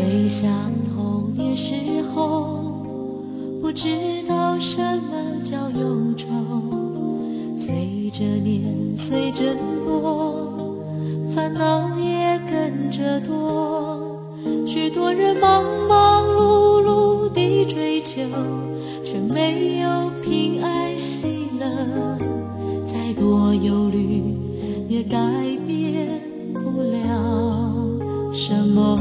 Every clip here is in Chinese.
回想童年时候，不知道什么叫忧愁，随着年随着多，烦恼也跟着多，许多人忙忙碌碌地追求，却没有平安喜乐，再多忧虑也改变不了什么。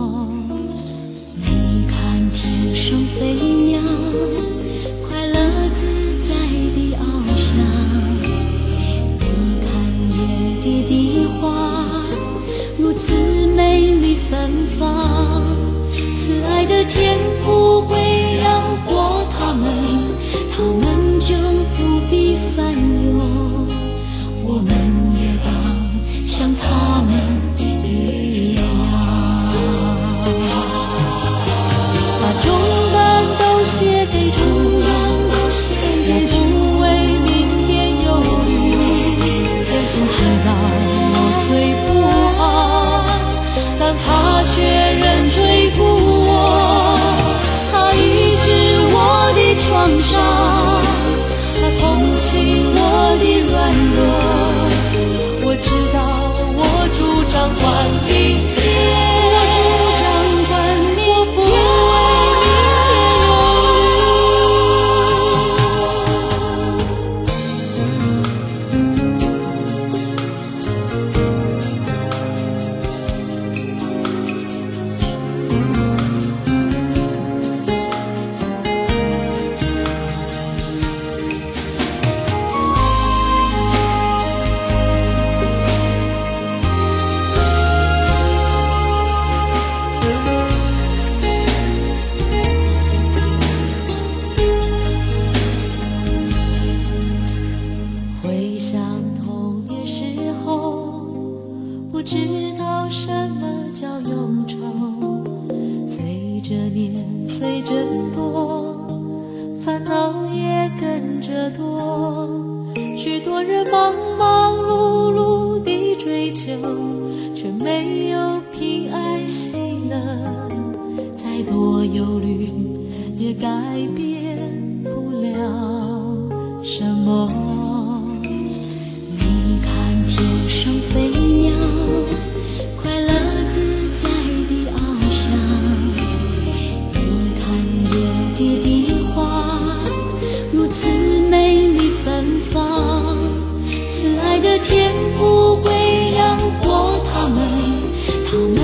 你看天上飞鸟，快乐自在地翱翔，你看野地的花如此美丽芬芳，慈爱的天父会养活他们，他们就不必烦忧，我们也当像他们一样，把重担都卸给主，也不为明天忧虑，天父知道我虽不安，但他却仍追顾我，他医治我的创伤，他同情我的软弱，我知道我主掌管明天，我不为回想童年时候，不知道什么叫忧愁，随着年随着多，烦恼也跟着多，许多人忙忙碌碌地追求，却没有平安喜乐，再多忧虑也改变不了什么。你看天上飞鸟，快乐自在地翱翔，你看野地的花如此美丽芬芳，慈爱的天父会养活他们，他们